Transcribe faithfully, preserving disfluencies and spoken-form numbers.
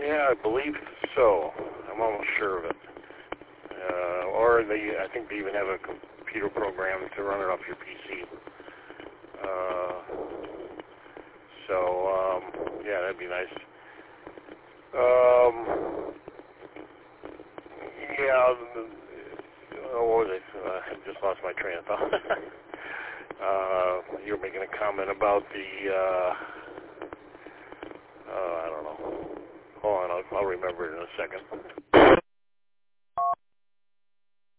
Yeah, I believe so. I'm almost sure of it. Uh, or they, I think they even have a computer program to run it off your P C. Uh, so, um, yeah, that'd be nice. Um, yeah, oh, what was it? Uh, I just lost my train of thought. uh, you were making a comment about the, uh, uh, I don't know. Hold on, I'll, I'll remember it in a second.